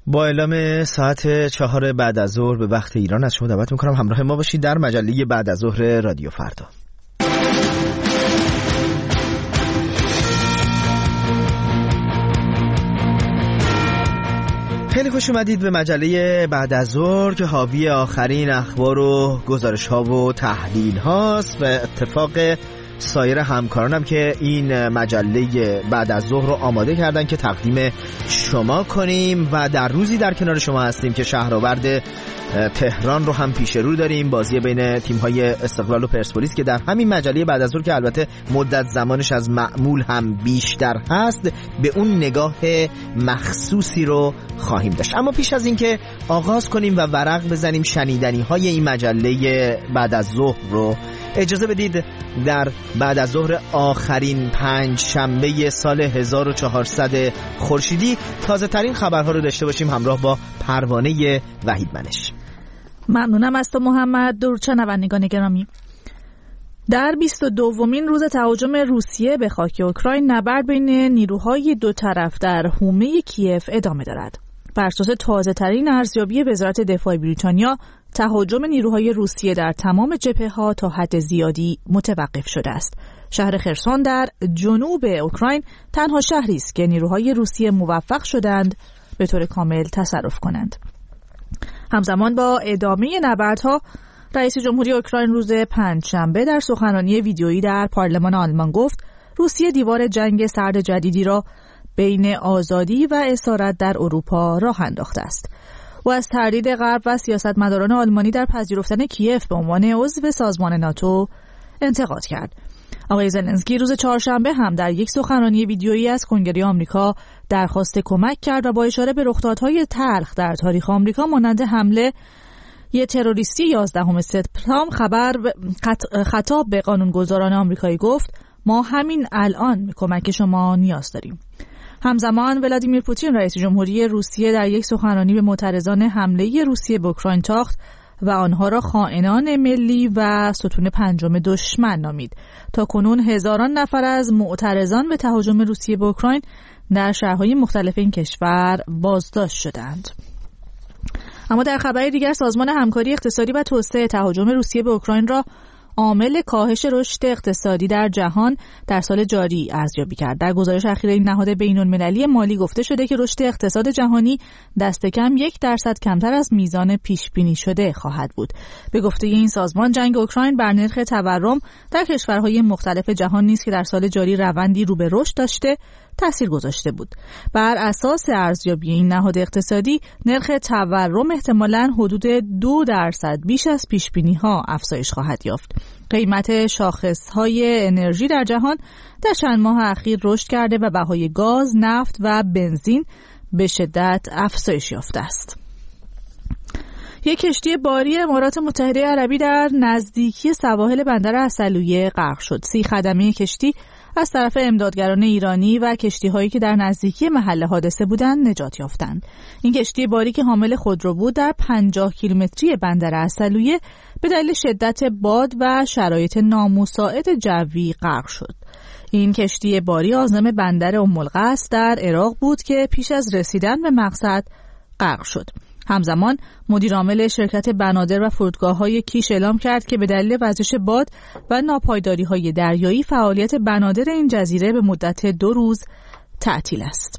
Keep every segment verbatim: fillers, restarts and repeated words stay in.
با اعلام ساعت چهار بعد از ظهر به وقت ایران از شما دعوت میکنم همراه ما باشید در مجله بعد از ظهر رادیو فردا. خیلی خوش اومدید به مجله بعد از ظهر که حاوی آخرین اخبار و گزارش ها و تحلیل هاست و اتفاق سایر همکارانم که این مجله بعد از ظهر رو آماده کردن که تقدیم شما کنیم و در روزی در کنار شما هستیم که شهرآورد تهران رو هم پیش رو داریم، بازی بین تیم‌های استقلال و پرسپولیس که در همین مجله بعد از ظهر که البته مدت زمانش از معمول هم بیشتر هست به اون نگاه مخصوصی رو خواهیم داشت. اما پیش از این که آغاز کنیم و ورق بزنیم شنیدنی‌های این مجله بعد از ظهر رو، اجازه بدید در بعد از ظهر آخرین پنج شنبه سال هزار و چهارصد خورشیدی تازه ترین خبرها رو داشته باشیم همراه با پروانه وحید منش. ممنونم از تو محمد. درود شنوندگان گرامی. در بیست و دومین روز تهاجم روسیه به خاک اوکراین نبرد بین نیروهای دو طرف در حومه کیف ادامه دارد. بر اساس تازه ترین ارزیابی وزارت دفاع بریتانیا، تهاجم نیروهای روسیه در تمام جبهه‌ها تا حد زیادی متوقف شده است. شهر خرسون در جنوب اوکراین تنها شهری است که نیروهای روسیه موفق شدند به طور کامل تصرف کنند. همزمان با ادامه نبردها، رئیس جمهوری اوکراین روز پنجشنبه در سخنرانی ویدیویی در پارلمان آلمان گفت روسیه دیوار جنگ سرد جدیدی را بین آزادی و اسارت در اروپا راه انداخته است. و از تردید غرب و سیاستمداران آلمانی در پذیرفتن کیف به عنوان عضو سازمان ناتو انتقاد کرد. آقای زلنسکی روز چهارشنبه هم در یک سخنرانی ویدیویی از کنگره آمریکا درخواست کمک کرد و با اشاره به رخدادهای تلخ در تاریخ آمریکا مانند حمله یک تروریستی یازدهم سپتامبر خبر خطاب به قانونگذاران آمریکایی گفت ما همین الان به کمک شما نیاز داریم. همزمان ولادیمیر پوتین رئیس جمهوری روسیه در یک سخنرانی به معترضان حمله روسیه به اوکراین تاخت و آنها را خائنان ملی و ستون پنجم دشمن نامید. تا کنون هزاران نفر از معترضان به تهاجم روسیه به اوکراین در شهرهای مختلف این کشور بازداشت شدند. اما در خبری دیگر سازمان همکاری اقتصادی و توسعه تهاجم روسیه به اوکراین را عامل کاهش رشد اقتصادی در جهان در سال جاری ارزیابی کرد. در گزارش اخیر این نهاد بین‌المللی مالی گفته شده که رشد اقتصاد جهانی دست کم یک درصد کمتر از میزان پیش بینی شده خواهد بود. به گفته این سازمان جنگ اوکراین بر نرخ تورم در کشورهای مختلف جهان نیز که در سال جاری روندی رو به رشد داشته تأثیر گذاشته بود. بر اساس ارزیابی این نهاد اقتصادی نرخ تورم احتمالاً حدود دو درصد بیش از پیش بینی ها افزایش خواهد یافت. قیمت شاخص‌های انرژی در جهان در چند ماه اخیر رشد کرده و بهای گاز، نفت و بنزین به شدت افزایش یافته است. یک کشتی باری امارات متحده عربی در نزدیکی سواحل بندر عسلویه غرق شد. سی خدمه کشتی از طرف امدادگران ایرانی و کشتی‌هایی که در نزدیکی محل حادثه بودند نجات یافتند. این کشتی باری که حامل خودرو بود در پنجاه کیلومتری بندر عسلویه به دلیل شدت باد و شرایط نامساعد جوی غرق شد. این کشتی باری عازم بندر ام القصر در عراق بود که پیش از رسیدن به مقصد غرق شد. همزمان مدیر عامل شرکت بنادر و فرودگاه‌های کیش اعلام کرد که به دلیل وزش باد و ناپایداری‌های دریایی فعالیت بنادر این جزیره به مدت دو روز تعطیل است.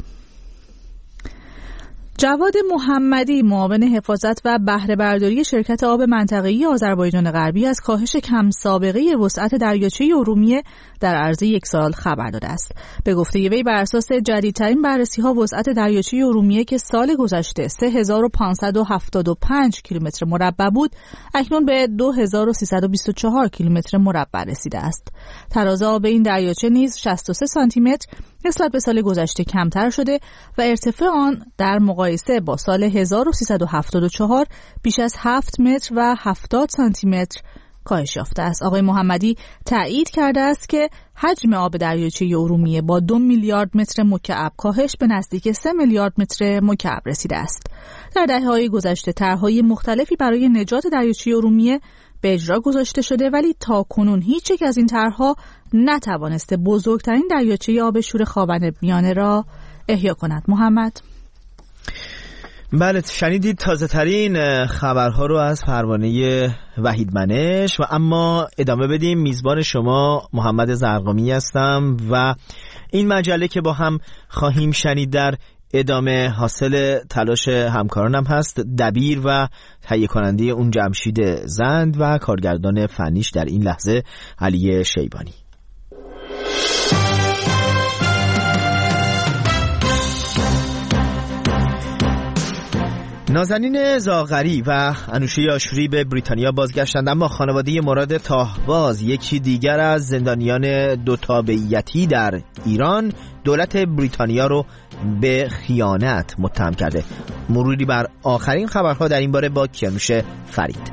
جواد محمدی معاون حفاظت و بهره برداری شرکت آب منطقه‌ای آذربایجان غربی از کاهش کم سابقه وسعت دریاچه ارومیه در عرض یک سال خبر داده است. به گفته وی بر اساس جدیدترین بررسی‌ها وسعت دریاچه ارومیه که سال گذشته سه هزار و پانصد و هفتاد و پنج کیلومتر مربع بود، اکنون به دو هزار و سیصد و بیست و چهار کیلومتر مربع رسیده است. تراز آب این دریاچه نیز شصت و سه سانتی متر نسبت به سال گذشته کمتر شده و ارتفاع آن در مقایسه با سال هزار و سیصد و هفتاد و چهار بیش از هفت متر و هفتاد سانتی متر کاهش یافته است. آقای محمدی تایید کرده است که حجم آب دریاچه ارومیه با دو میلیارد متر مکعب کاهش به نزدیک سه میلیارد متر مکعب رسیده است. در دهه‌های گذشته طرح‌های مختلفی برای نجات دریاچه ارومیه به اجرا گذاشته شده، ولی تا کنون هیچ یک از این طرح‌ها نتوانسته بزرگترین دریاچه آب شور خاورمیانه را احیا کند. محمد بله، شنیدید تازه ترین خبرها رو از پروانه وحید منش. و اما ادامه بدیم. میزبان شما محمد زرقامی هستم و این مجله که با هم خواهیم شنید در ادامه حاصل تلاش همکارانم هست. دبیر و تهیه کننده اون جمشید زند و کارگردان فنیش در این لحظه علی شیبانی. نازنین زاغری و انوشه آشوری به بریتانیا بازگشتند، اما خانواده مراد طاهباز، یکی دیگر از زندانیان دو تابعیتی در ایران، دولت بریتانیا رو به خیانت متهم کرده. مروری بر آخرین خبرها در این باره با کیانوش فرید.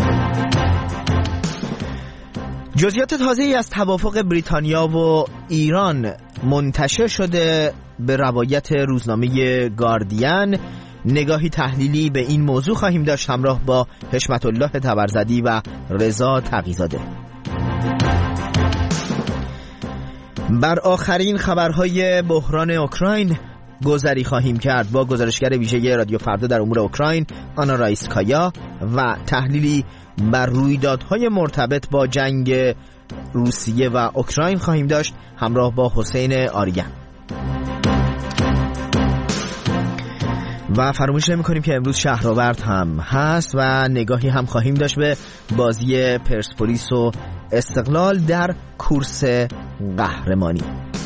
جزئیات تازه‌ای از توافق بریتانیا و ایران منتشر شده. به روایت روزنامه گاردین نگاهی تحلیلی به این موضوع خواهیم داشت همراه با حشمت الله تبرزدی و رضا تقی‌زاده. بر آخرین خبرهای بحران اوکراین گذری خواهیم کرد با گزارشگر ویژه رادیو فردا در امور اوکراین آنا رایسکایا و تحلیلی بر رویدادهای مرتبط با جنگ روسیه و اوکراین خواهیم داشت همراه با حسین آریان. و فراموش نمی کنیم که امروز شهرآورد هم هست و نگاهی هم خواهیم داشت به بازی پرسپولیس و استقلال در کورس قهرمانی.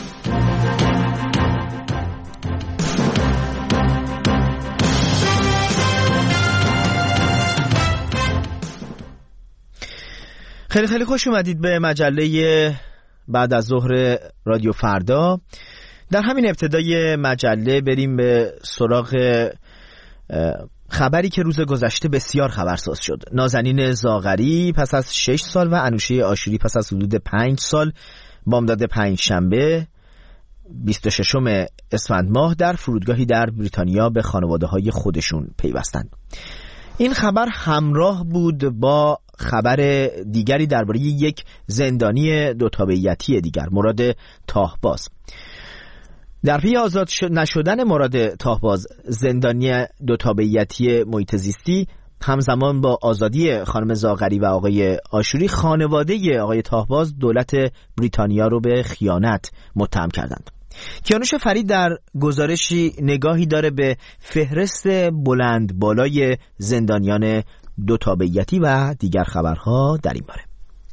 خیلی خیلی خوش اومدید به مجله بعد از ظهر رادیو فردا. در همین ابتدای مجله بریم به سراغ خبری که روز گذشته بسیار خبرساز شد. نازنین زاغری پس از شش سال و انوشه آشوری پس از حدود پنج سال بامداد پنجشنبه بیست و ششم اسفند ماه در فرودگاهی در بریتانیا به خانواده‌های خودشون پیوستند. این خبر همراه بود با خبر دیگری درباره یک زندانی دو تابعیتی دیگر، مراد طاهباز. در پی آزاد نشدن مراد طاهباز، زندانی دو تابعیتی محیط زیستی، همزمان با آزادی خانم زاغری و آقای آشوری، خانواده آقای طاهباز دولت بریتانیا رو به خیانت متهم کردند. کیانوش فرید در گزارشی نگاهی داره به فهرست بلند بالای زندانیان دو تابعیتی و دیگر خبرها در این باره.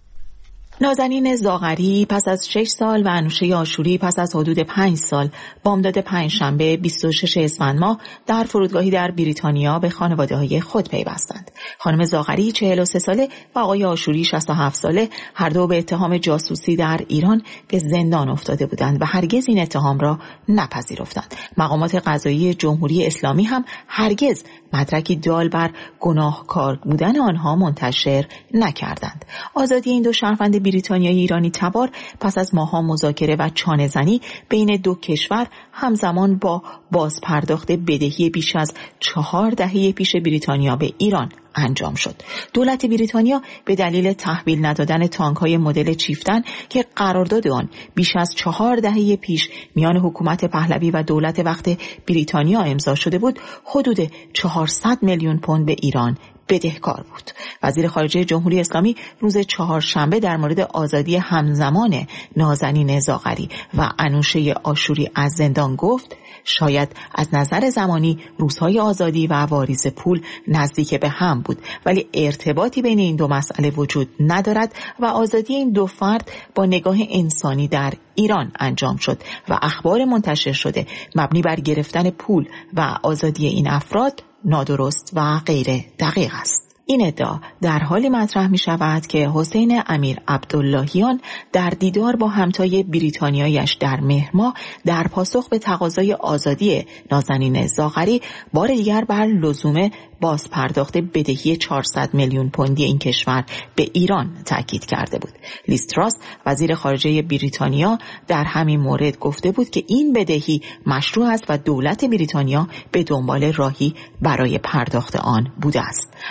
نازنین زاغری پس از شش سال و انوشه آشوری پس از حدود پنج سال بامداد پنجشنبه بیست و ششم اسفند ماه در فرودگاهی در بریتانیا به خانواده‌های خود پیوستند. خانم زاغری چهل و سه ساله و آقای آشوری شصت و هفت ساله هر دو به اتهام جاسوسی در ایران به زندان افتاده بودند و هرگز این اتهام را نپذیرفتند. مقامات قضایی جمهوری اسلامی هم هرگز مدرکی دال بر گناهکار بودن آنها منتشر نکردند. آزادی این دو شهروند بریتانیایی ایرانی تبار پس از ماه‌ها مذاکره و چانه‌زنی بین دو کشور همزمان با بازپرداخت بدهی بیش از چهار دهه پیش بریتانیا به ایران انجام شد. دولت بریتانیا به دلیل تحویل ندادن تانک‌های مدل چیفتن که قرارداد آن بیش از چهار دهه پیش میان حکومت پهلوی و دولت وقت بریتانیا امضا شده بود، حدود چهارصد میلیون پوند به ایران بدهکار بود. وزیر خارجه جمهوری اسلامی روز چهارشنبه در مورد آزادی همزمان نازنین زاغری و انوشه آشوری از زندان گفت شاید از نظر زمانی روزهای آزادی و واریز پول نزدیک به هم بود، ولی ارتباطی بین این دو مسئله وجود ندارد و آزادی این دو فرد با نگاه انسانی در ایران انجام شد و اخبار منتشر شده مبنی بر گرفتن پول و آزادی این افراد نادرست و غیر دقیق است. این ادعا در حالی مطرح می شود که حسین امیر عبداللهیان در دیدار با همتای بریتانیایش در مهر ماه در پاسخ به تقاضای آزادی نازنین زاغری بار دیگر بر لزوم باز پرداخت بدهی چهارصد میلیون پوندی این کشور به ایران تاکید کرده بود. لیز تراس وزیر خارجه بریتانیا در همین مورد گفته بود که این بدهی مشروع است و دولت بریتانیا به دنبال راهی برای پرداخت آن بوده است. اما هم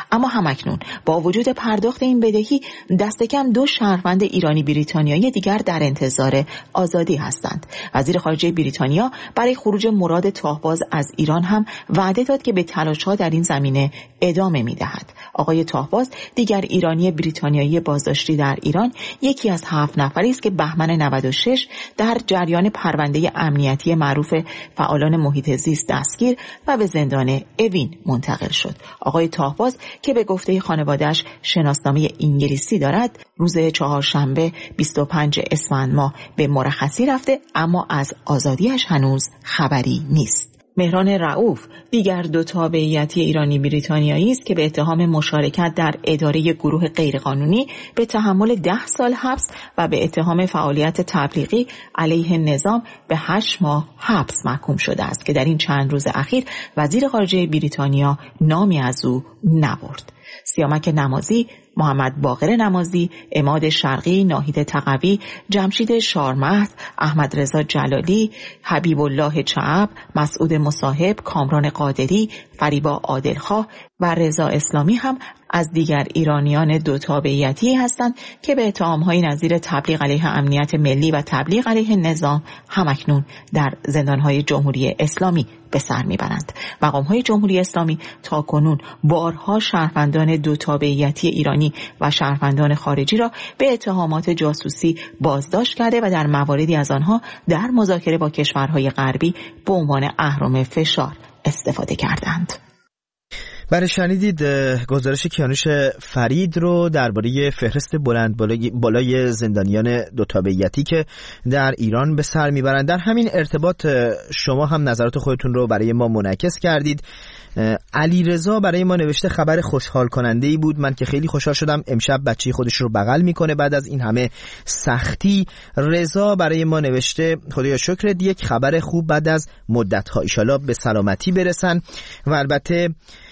همکنون با وجود پرداخت این بدهی دست کم دو شهروند ایرانی بریتانیایی دیگر در انتظار آزادی هستند. وزیر خارجه بریتانیا برای خروج مراد طاهباز از ایران هم وعده داد که به تلاش‌ها در این زمینه ادامه می‌دهد. آقای طاهباز دیگر ایرانی بریتانیایی بازداشتی در ایران، یکی از هفت نفری است که بهمن نود و شش در جریان پرونده امنیتی معروف فعالان محیط زیست دستگیر و به زندان اوین منتقل شد. آقای طاهباز که به گفته خانواده‌اش شناسنامه انگلیسی دارد، روز چهارشنبه بیست و پنجم اسفند ماه به مرخصی رفته، اما از آزادیش هنوز خبری نیست. مهران رؤوف دیگر دو تابعیتی ایرانی بریتانیایی است که به اتهام مشارکت در اداره گروه غیرقانونی به تحمل ده سال حبس و به اتهام فعالیت تبلیغی علیه نظام به هشت ماه حبس محکوم شده است که در این چند روز اخیر وزیر خارجه بریتانیا نامی از او نبرد. سیامک نمازی، محمد باقر نمازی، عماد شرقی، ناهید تقوی، جمشید شارمهد، احمد رضا جلالی، حبیب الله چعب، مسعود مصاحب، کامران قادری، فریبا عادلخواه و رضا اسلامی هم از دیگر ایرانیان دو تابعیتی هستند که به اتهام‌های نظیر تبلیغ علیه امنیت ملی و تبلیغ علیه نظام همکنون در زندان‌های جمهوری اسلامی به سر میبرند. مقام‌های جمهوری اسلامی تاکنون بارها شهروندان دو تابعیتی ایرانی و شهروندان خارجی را به اتهامات جاسوسی بازداشت کرده و در مواردی از آنها در مذاکره با کشورهای غربی به عنوان اهرم فشار استفاده کردند. برای شنیدید گزارش کیانوش فرید رو درباره فهرست بلند بالای زندانیان دو تابعیتی که در ایران به سر میبرند. در همین ارتباط شما هم نظرات خودتون رو برای ما منعکس کردید. علیرضا برای ما نوشته خبر خوشحال کننده ای بود، من که خیلی خوشحال شدم. امشب بچه خودش رو بغل میکنه بعد از این همه سختی. رضا برای ما نوشته خدایا شکرت، یک خبر خوب بعد از مدت ها، ایشالا به سلامتی برسن. و البته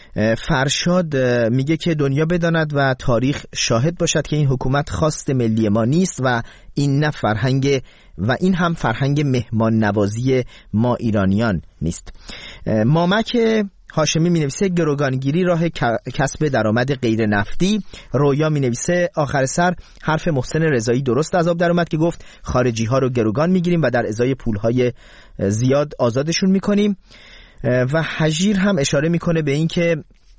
فرشاد میگه که دنیا بداند و تاریخ شاهد باشد که این حکومت خواست ملی ما نیست و این نه فرهنگ و این هم فرهنگ مهمان نوازی ما ایرانیان نیست. مامک هاشمی می نویسه گروگانگیری راه کسب درآمد غیر نفتی. رویا می نویسه آخر سر حرف محسن رضایی درست از آب در اومد که گفت خارجی ها رو گروگان می گیریم و در ازای پول های زیاد آزادشون می کنیم. و حجیر هم اشاره میکنه به این که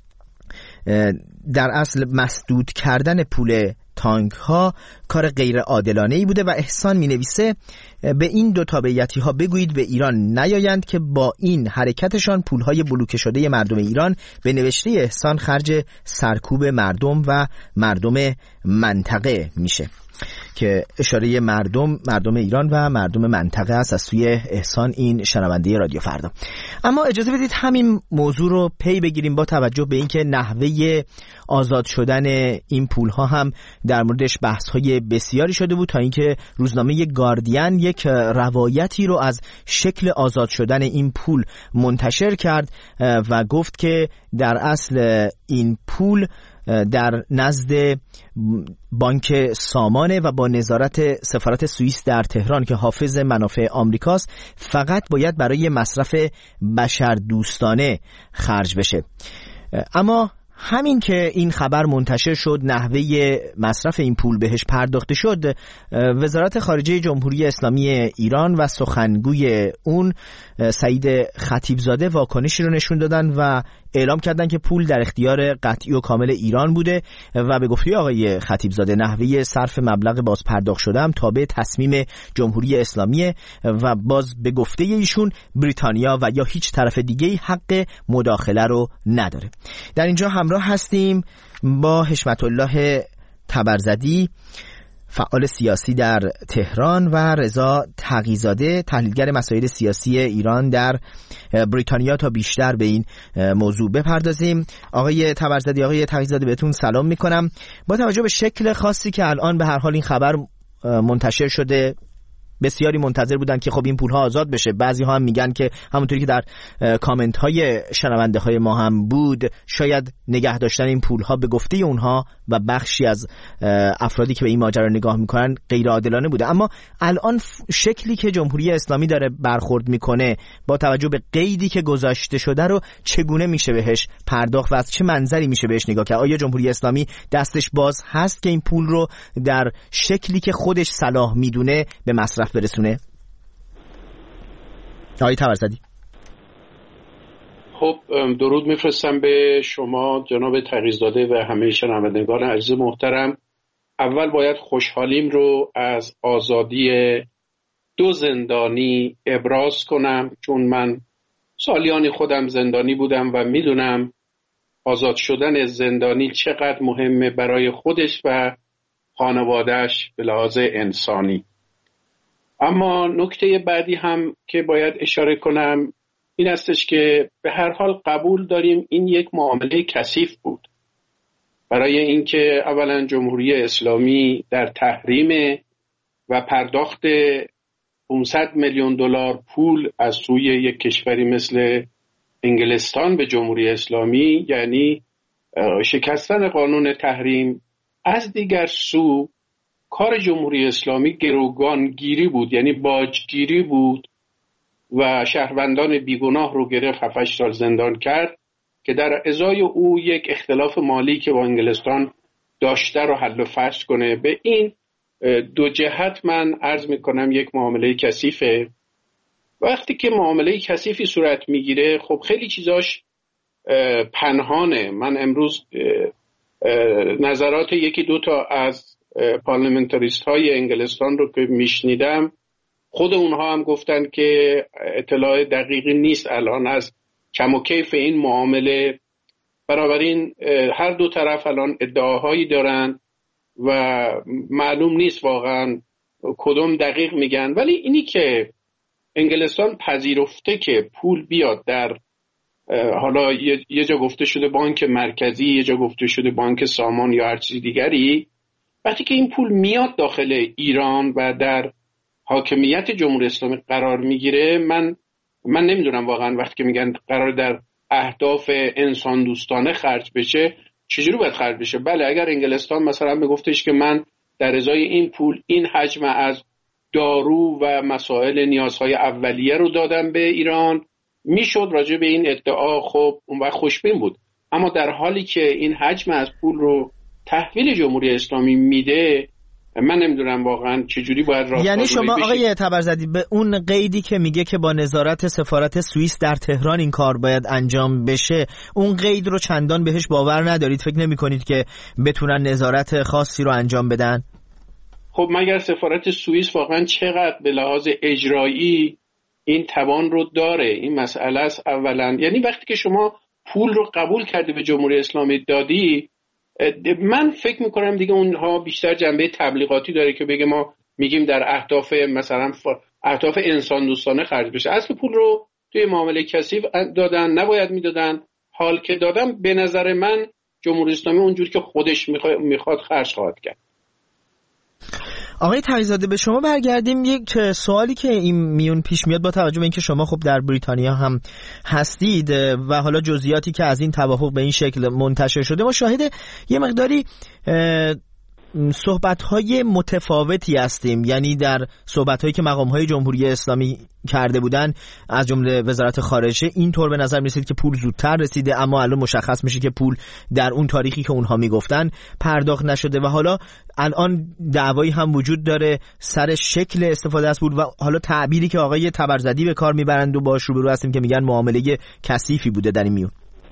در اصل مسدود کردن پول تانک ها کار غیر عادلانه ای بوده. و احسان می نویسه به این دو تابعیتی ها بگویید به ایران نیایند که با این حرکتشان پول های بلوکه شده مردم ایران به نوشته احسان خرج سرکوب مردم و مردم منطقه میشه، که اشاره مردم مردم ایران و مردم منطقه است از سوی احسان، این شنونده رادیو فردا. اما اجازه بدید همین موضوع رو پی بگیریم با توجه به اینکه نحوه آزاد شدن این پول ها هم در موردش بحث های بسیاری شده بود، تا اینکه روزنامه گاردین یک روایتی رو از شکل آزاد شدن این پول منتشر کرد و گفت که در اصل این پول در نزد بانک سامانه و با نظارت سفارت سوئیس در تهران که حافظ منافع آمریکاست فقط باید برای مصرف بشردوستانه خرج بشه. اما همین که این خبر منتشر شد، نحوه مصرف این پول بهش پرداخته شد، وزارت خارجه جمهوری اسلامی ایران و سخنگوی اون سعید خطیبزاده واکنشی رو نشون دادن و اعلام کردن که پول در اختیار قطعی و کامل ایران بوده و به گفته آقای خطیبزاده نحوه صرف مبلغ باز پرداخت شده هم تابع تصمیم جمهوری اسلامی و باز به گفته ایشون بریتانیا و یا هیچ طرف دیگه‌ای حق مداخله رو نداره. در اینجا همراه هستیم با حشمت الله تبرزدی، فعال سیاسی در تهران، و رضا تقی‌زاده، تحلیلگر مسائل سیاسی ایران در بریتانیا، تا بیشتر به این موضوع بپردازیم. آقای تبرزدی، آقای تقی‌زاده، بهتون سلام میکنم. با توجه به شکل خاصی که الان به هر حال این خبر منتشر شده بسیاری منتظر بودن که خب این پولها آزاد بشه. بعضی ها هم میگن که همونطوری که در کامنت های شنونده های ما هم بود، شاید نگه داشتن این پولها به گفته اونها و بخشی از افرادی که به این ماجرا نگاه میکنن غیر عادلانه بوده. اما الان شکلی که جمهوری اسلامی داره برخورد میکنه با توجه به قیدی که گذاشته شده رو چگونه میشه بهش پرداخت و از چه منظری میشه بهش نگاه کرد؟ آیا جمهوری اسلامی دستش باز هست که این پول رو در شکلی که خودش صلاح میدونه به مصرف برسونه؟ آقای طبرزدی. خب درود میفرستم به شما جناب تغییرزاده و همه شنوندگان عزیز محترم. اول باید خوشحالیم رو از آزادی دو زندانی ابراز کنم، چون من سالیانی خودم زندانی بودم و میدونم آزاد شدن زندانی چقدر مهمه برای خودش و خانوادهش به لحاظ انسانی. اما نکته بعدی هم که باید اشاره کنم این استش که به هر حال قبول داریم این یک معامله کثیف بود، برای اینکه اولا جمهوری اسلامی در تحریم و پرداخت پانصد میلیون دلار پول از سوی یک کشوری مثل انگلستان به جمهوری اسلامی، یعنی شکستن قانون تحریم. از دیگر سو کار جمهوری اسلامی گروگانگیری بود، یعنی باجگیری بود و شهروندان بیگناه رو گرفت هفت هشت سال زندان کرد که در ازای او یک اختلاف مالی که با انگلستان داشته رو حل و فصل کنه. به این دو جهت من عرض میکنم یک معامله کثیفه. وقتی که معامله کثیفی صورت میگیره خب خیلی چیزاش پنهانه. من امروز نظرات یکی دو تا از پارلمنتاریست های انگلستان رو که میشنیدم، خود اونها هم گفتن که اطلاع دقیقی نیست الان از کم و کیف این معامله. بنابراین هر دو طرف الان ادعاهایی دارن و معلوم نیست واقعا کدوم دقیق میگن. ولی اینی که انگلستان پذیرفته که پول بیاد در، حالا یه جا گفته شده بانک مرکزی، یه جا گفته شده بانک سامان یا هر چیز دیگری، وقتی که این پول میاد داخل ایران و در حاکمیت جمهوری اسلامی قرار میگیره، من من نمیدونم واقعا وقتی که میگن قرار در اهداف انسان دوستانه خرج بشه چجوری باید خرج بشه. بله اگر انگلستان مثلا میگفتش که من در ازای این پول این حجم از دارو و مسائل نیازهای اولیه رو دادم به ایران، میشد راجع به این ادعا خب اون وقت خوشبین بود. اما در حالی که این حجم از پول رو تحویل جمهوری اسلامی میده، من نمیدونم واقعا چجوری باید راست. یعنی شما آقای طبرزدی به اون قیدی که میگه که با نظارت سفارت سوئیس در تهران این کار باید انجام بشه، اون قید رو چندان بهش باور ندارید؟ فکر نمی کنید که بتونن نظارت خاصی رو انجام بدن؟ خب مگر سفارت سوئیس واقعا چقدر به لحاظ اجرایی این توان رو داره؟ این مسئله است اولا. یعنی وقتی که شما پول رو قبول کردی به جمهوری اسلامی دادی، من فکر میکنم دیگه اونها بیشتر جنبه تبلیغاتی داره که بگه ما میگیم در اهداف مثلا اهداف انسان دوستانه خرج بشه. اصل پول رو توی معامله کثیف دادن، نباید میدادن. حال که دادم به نظر من جمهوری اسلامی اونجور که خودش میخواد خرج خواهد کرد. آقای تغییرزاده به شما برگردیم. یک سوالی که این میون پیش میاد با توجه به اینکه شما خب در بریتانیا هم هستید و حالا جزئیاتی که از این توافق به این شکل منتشر شده، ما شاهد یه مقداری صحبت‌های متفاوتی هستیم. یعنی در صحبت‌هایی که مقام‌های جمهوری اسلامی کرده بودن از جمله وزارت خارجه، اینطور به نظر می‌رسید که پول زودتر رسیده، اما الان مشخص میشه که پول در اون تاریخی که اونها میگفتن پرداخت نشده و حالا الان دعوایی هم وجود داره سر شکل استفاده از پول و حالا تعبیری که آقای طبرزدی به کار میبرند و باهاش روبرو هستیم که میگن معامله کثیفی بوده در این میون.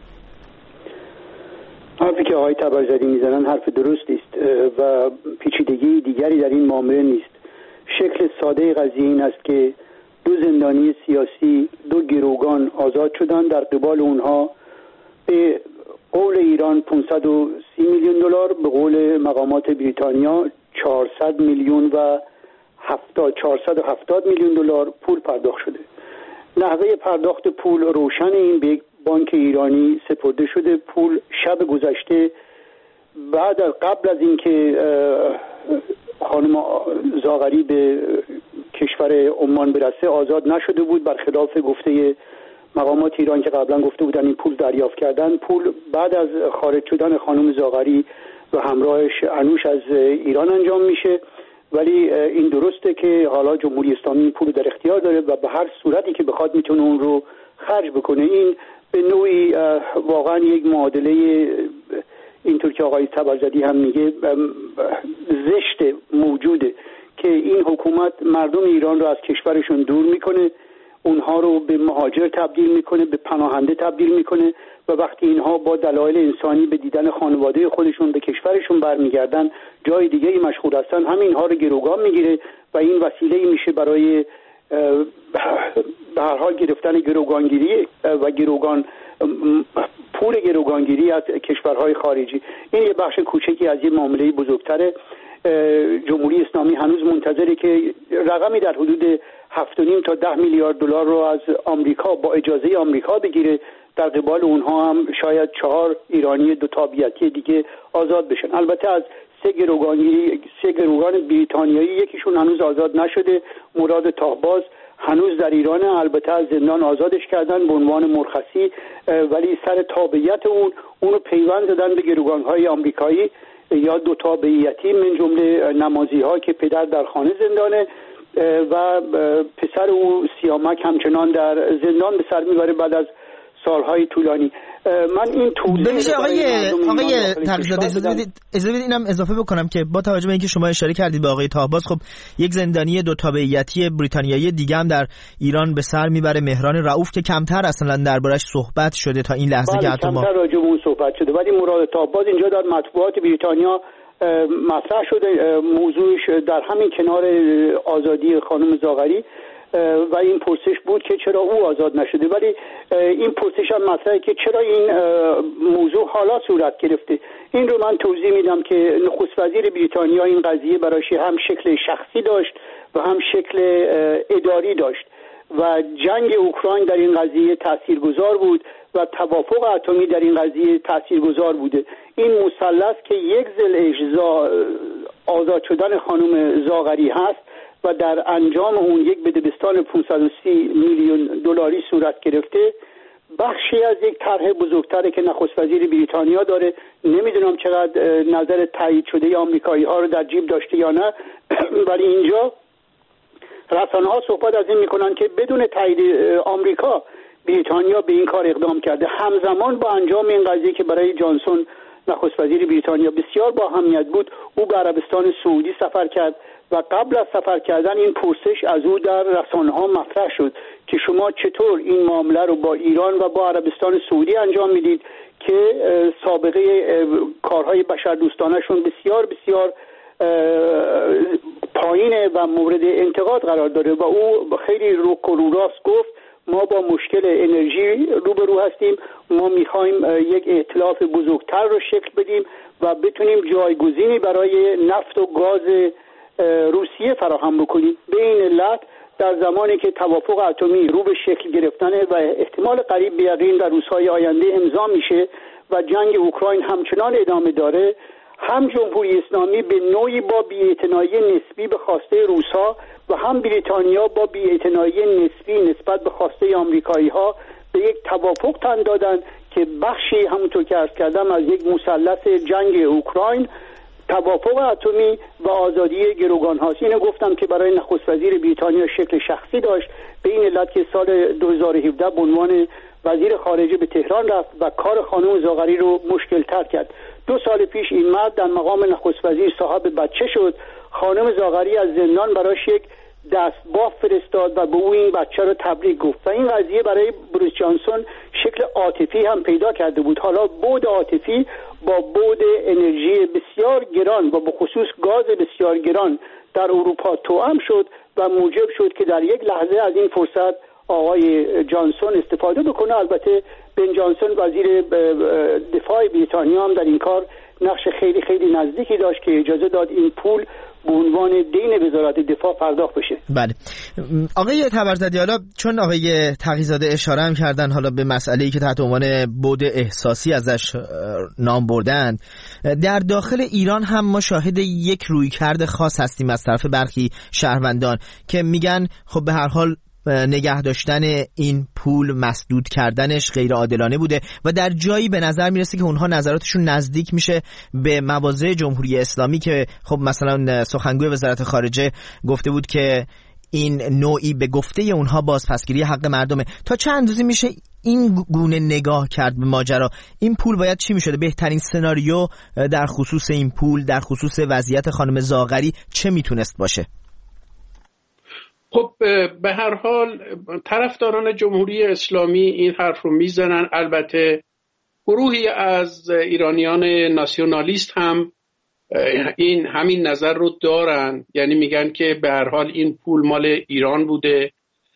حرفی که آقای طبرزدی میزنن حرف درستی است و پیچیدگی دیگری در این معامله نیست. شکل ساده قضیه این است که دو زندانی سیاسی، دو گروگان آزاد شدند. در قبال اونها به قول ایران پانصد و سی میلیون دلار، به قول مقامات بریتانیا چهارصد میلیون و چهارصد و هفتاد میلیون دلار پول پرداخت شده. نحوه پرداخت پول روشن، این به بانک ایرانی سپرده شده. پول شب گذشته بعد از قبل از اینکه خانم زاغری به کشور عمان برسه آزاد نشده بود، برخلاف گفته مقامات ایران که قبلا گفته بودن این پول دریافت کردن. پول بعد از خارج شدن خانم زاغری و همراهش انوش از ایران انجام میشه، ولی این درسته که حالا جمهوری اسلامی این پول در اختیار داره و به هر صورتی که بخواد میتونه اون رو خرج بکنه. این به نوعی واقعا یک معادله، اینطور که آقای طبرزدی هم میگه، زشت موجوده که این حکومت مردم ایران رو از کشورشون دور میکنه، اونها رو به مهاجر تبدیل میکنه، به پناهنده تبدیل میکنه و وقتی اینها با دلایل انسانی به دیدن خانواده خودشون به کشورشون برمیگردن، جای دیگه ای مشغول هستن، همینها رو گروگان میگیره و این وسیله میشه برای به هر حال گرفتن گروگانگیری و گروگان پول گروگانگیری از کشورهای خارجی. این یه بخش کوچکی از یه معامله بزرگتره. جمهوری اسلامی هنوز منتظره که رقمی در حدود هفت و نیم تا ده میلیارد دلار رو از آمریکا با اجازه آمریکا بگیره، در قبال اونها هم شاید چهار ایرانی دو تابعیتی دیگه آزاد بشن. البته از سه گروگانگیری سه گروگان بریتانیایی یکیشون هنوز آزاد نشده، مراد تاهباز هنوز در ایران، البته از زندان آزادش کردن به عنوان مرخصی، ولی سر تابعیت اون اونو پیوند دادن به گروگان‌های آمریکایی یا دو تابعیتی، من جمله نمازی ها که پدر در خانه زندانه و پسر او سیامک همچنان در زندان به سر میبره بعد از سالهای طولانی. من این طول بمیشه آقای آقای تقی‌زاده اجازه بدید اجازه بدید اینم اضافه بکنم که با توجه به اینکه شما اشاره کردید به آقای طاهباز، خب یک زندانی دو تابعیتی بریتانیایی دیگه هم در ایران به سر میبره، مهران رؤوف، که کمتر اصلا دربارش صحبت شده تا این لحظه که حتی ما کمتر راجع به اون صحبت شده، ولی مراد طاهباز اینجا در مطبوعات بریتانیا مطرح شده، موضوعش در همین کنار آزادی خانم زاغری و این پرسش بود که چرا او آزاد نشده، ولی این پرسش هم مطرحه که چرا این موضوع حالا صورت گرفته. این رو من توضیح میدم که نخست وزیر بریتانیا این قضیه برایش هم شکل شخصی داشت و هم شکل اداری داشت و جنگ اوکراین در این قضیه تاثیرگذار بود و توافق اتمی در این قضیه تاثیرگذار بوده. این مثلث که یک ذی‌الحجه آزاد شدن خانم زاغری هست و در انجام اون یک بدبستان پانصد و سی میلیون دلاری صورت گرفته، بخشی از یک طرح بزرگتره که نخست وزیر بریتانیا داره. نمیدونم چقدر نظر تایید شده آمریکایی ها رو در جیب داشته یا نه، ولی اینجا رسانه ها صحبت از این میکنن که بدون تایید آمریکا بریتانیا به این کار اقدام کرده. همزمان با انجام این قضیه که برای جانسون نخست وزیر بریتانیا بسیار با اهمیت بود، او به عربستان سعودی سفر کرد و قبل از سفر کردن این پرسش از او در رسانه ها مطرح شد که شما چطور این معامله رو با ایران و با عربستان سعودی انجام میدید که سابقه کارهای بشردوستانه‌شون بسیار بسیار پایینه و مورد انتقاد قرار داره و او خیلی رو و رو راست گفت ما با مشکل انرژی روبرو هستیم، ما میخوایم یک ائتلاف بزرگتر رو شکل بدیم و بتونیم جایگزینی برای نفت و گاز روسیه فراهم بکنیم. به این علت در زمانی که توافق اتمی رو به شکل گرفتنه و احتمال قریب به یقین در روزهای آینده امضا میشه و جنگ اوکراین همچنان ادامه داره، هم جمهوری اسلامی به نوعی با بی‌اعتنایی نسبی به خواسته روس‌ها و هم بریتانیا با بی‌اعتنایی نسبی نسبت به خواسته آمریکایی‌ها به یک توافق تن دادن که بخشی همونطور که عرض کردم از یک مثلث جنگ اوکراین، توافق اتمی و آزادی گروگان هاست. اینو گفتم که برای نخست وزیر بریتانیا شکل شخصی داشت، به این علت که سال دو هزار و هفده به عنوان وزیر خارجه به تهران رفت و کار خانم زاغری رو مشکل تر کرد. دو سال پیش این مرد در مقام نخست وزیر صاحب بچه شد. خانم زاغری از زندان براش یک دستباف فرستاد و به او این بچه رو تبریک گفت و این قضیه برای بوریس جانسون شکل عاطفی هم پیدا کرده بود. حالا بعد عاطفی با بعد انرژی بسیار گران و به خصوص گاز بسیار گران در اروپا توأم شد و موجب شد که در یک لحظه از این فرصت آقای جانسون استفاده بکنه. البته بن جانسون وزیر دفاع بریتانیا هم در این کار نقش خیلی خیلی نزدیکی داشت که اجازه داد این پول به عنوان دین وزارت دفاع پرداخت بشه. بله آقای تبرزدی، حالا چون آقای تقی‌زاده اشاره هم کردن حالا به مسئله‌ای که تحت عنوان بعد احساسی ازش نام بردن، در داخل ایران هم ما شاهد یک رویکرد خاص هستیم از طرف برخی شهروندان که میگن خب به هر حال نگه داشتن این پول، مسدود کردنش غیر عادلانه بوده و در جایی به نظر میرسه که اونها نظراتشون نزدیک میشه به مواضع جمهوری اسلامی که خب مثلا سخنگوی وزارت خارجه گفته بود که این نوعی به گفته اونها بازپسگیری حق مردمه. تا چه اندازه میشه این گونه نگاه کرد به ماجرا؟ این پول باید چی میشده؟ بهترین سناریو در خصوص این پول، در خصوص وضعیت خانم زاغری چه میتونست باشه؟ خب به هر حال طرفداران جمهوری اسلامی این حرف رو میزنن. البته گروهی از ایرانیان ناسیونالیست هم این همین نظر رو دارن، یعنی میگن که به هر حال این پول مال ایران بوده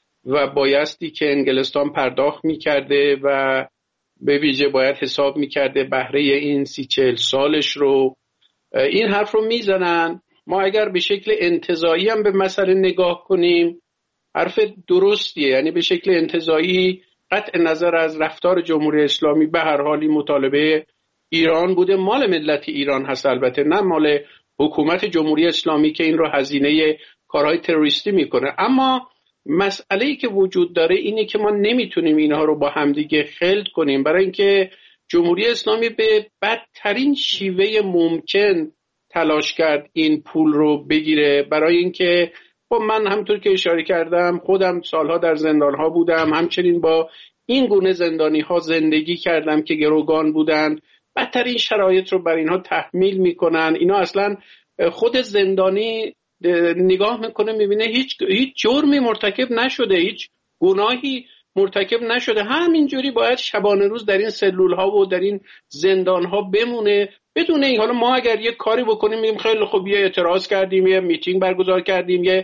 و بایستی که انگلستان پرداخت میکرده و به ویژه باید حساب میکرده بهره این سی چهل سالش رو. این حرف رو میزنن. ما اگر به شکل انتزاعی هم به مسئله نگاه کنیم حرف درستیه، یعنی به شکل انتزاعی قطع نظر از رفتار جمهوری اسلامی به هر حالی مطالبه ایران بوده، مال ملت ایران هست، البته نه مال حکومت جمهوری اسلامی که این رو هزینه کارهای تروریستی میکنه. اما مسئله‌ای که وجود داره اینه که ما نمیتونیم اینها رو با همدیگه خلط کنیم، برای اینکه جمهوری اسلامی به بدترین شیوه ممکن تلاش کرد این پول رو بگیره، برای اینکه خب من همونطور که اشاره کردم خودم سالها در زندانها بودم، همچنین با این گونه زندانی ها زندگی کردم که گروگان بودن، بدترین شرایط رو بر اینها تحمیل میکنن. اینا اصلا خود زندانی نگاه میکنه میبینه هیچ هیچ جرمی مرتکب نشده، هیچ گناهی مرتکب نشده، همینجوری باید شبانه روز در این سلول ها و در این زندان ها بمونه بدون این. حالا ما اگر یه کاری بکنیم میگیم خیلی خوب یه اعتراض کردیم، یه میتینگ برگزار کردیم، یه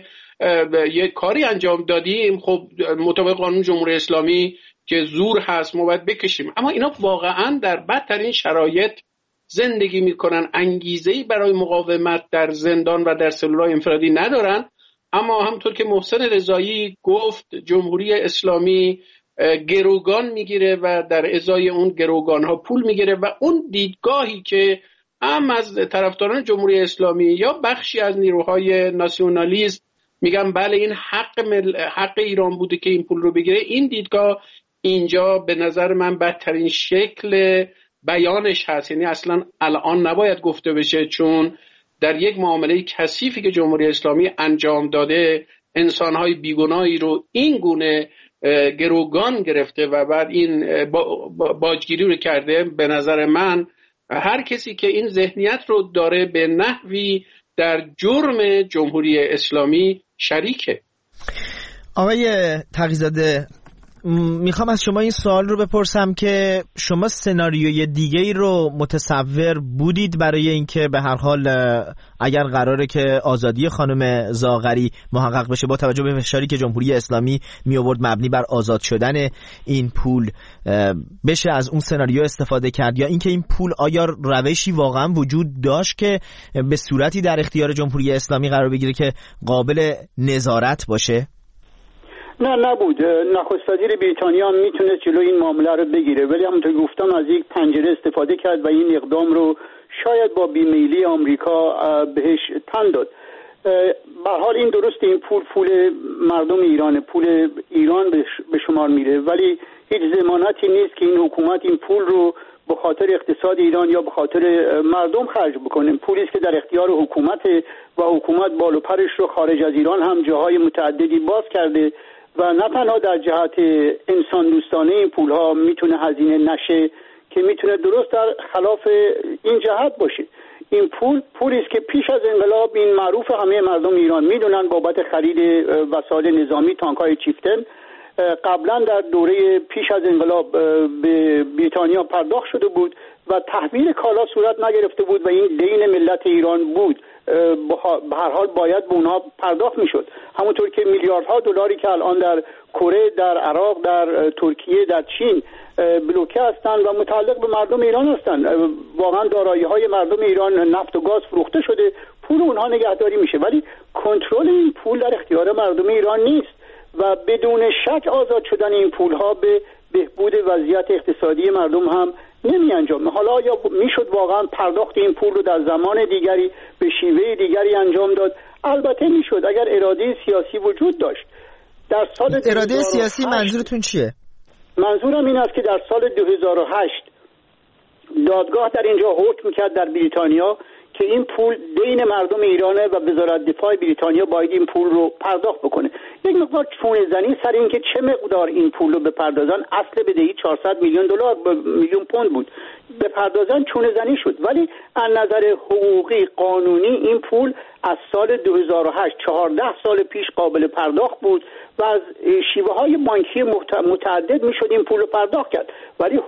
یه کاری انجام دادیم، خب مطابق قانون جمهوری اسلامی که زور هست ما باید بکشیم. اما اینا واقعا در بدترین شرایط زندگی میکنن، انگیزه‌ای برای مقاومت در زندان و در سلول‌های انفرادی ندارن. اما همونطور که محسن رضایی گفت جمهوری اسلامی گروگان میگیره و در ازای اون گروگان ها پول میگیره و اون دیدگاهی که هم از طرفداران جمهوری اسلامی یا بخشی از نیروهای ناسیونالیست میگن بله این حق مل... حق ایران بوده که این پول رو بگیره، این دیدگاه اینجا به نظر من بدترین شکل بیانش هست. یعنی اصلا الان نباید گفته بشه، چون در یک معامله کثیفی که جمهوری اسلامی انجام داده انسانهای بیگناهی رو این گونه گروگان گرفته و بعد این باجگیری رو کرده. به نظر من هر کسی که این ذهنیت رو داره به نحوی در جرم جمهوری اسلامی شریکه. آقای تقی‌زاده، میخوام از شما این سوال رو بپرسم که شما سناریوی دیگه‌ای رو متصور بودید برای اینکه به هر حال اگر قراره که آزادی خانم زاغری محقق بشه با توجه به فشاری که جمهوری اسلامی می آورد مبنی بر آزاد شدن این پول بشه از اون سناریو استفاده کرد، یا اینکه این پول آیا روشی واقعا وجود داشت که به صورتی در اختیار جمهوری اسلامی قرار بگیره که قابل نظارت باشه؟ نه نبود. نخست وزیر بریتانیا میتونه جلو این معامله رو بگیره، ولی همونطور گفتم از یک پنجره استفاده کرد و این اقدام رو شاید با بیمیلی آمریکا بهش تن داد. به حال این درست، این پول پول مردم ایرانه، پول ایران به شمار میره، ولی هیچ ضمانتی نیست که این حکومت این پول رو به خاطر اقتصاد ایران یا به خاطر مردم خرج بکنه. پولی است که در اختیار حکومت و حکومت بال و پرش رو خارج از ایران هم جاهای متعددی باز کرده و نه تنها در جهت انسان دوستانه این پول ها میتونه هزینه نشه که میتونه درست در خلاف این جهت باشه. این پول پولی است که پیش از انقلاب این معروف همه مردم ایران میدونن بابت خرید وسایل نظامی تانک‌های چیفتن قبلا در دوره پیش از انقلاب به بریتانیا پرداخت شده بود و تحویل کالا صورت نگرفته بود و این دین ملت ایران بود، به هر حال باید به اونها پرداخت میشد. همونطور که میلیاردها دلاری که الان در کره، در عراق، در ترکیه، در چین بلوکه هستند و متعلق به مردم ایران هستند. واقعا دارایی های مردم ایران نفت و گاز فروخته شده، پول اونها نگهداری میشه، ولی کنترل این پول در اختیار مردم ایران نیست و بدون شک آزاد شدن این پولها به بهبود وضعیت اقتصادی مردم هم نمی انجام. حالا یا میشد واقعا پرداخت این پول رو در زمان دیگری به شیوه دیگری انجام داد؟ البته میشد اگر اراده سیاسی وجود داشت. در سال اراده سیاسی منظورتون چیه؟ منظورم این است که در سال دو هزار و هشت دادگاه در اینجا حکم کرد در بریتانیا که این پول دین مردم ایرانه و وزارت دفاع بریتانیا باید این پول رو پرداخت بکنه. یک مقدار چونه زنی سر این که چه مقدار این پول رو بپردازن، اصل بدهی چهارصد میلیون دلار میلیون پوند بود، بپردازن چونه زنی شد. ولی از نظر حقوقی قانونی این پول از سال دو هزار و هشت چهارده سال پیش قابل پرداخت بود و از شیوه های بانکی متعدد میشد این پول رو پرداخت کرد. ولی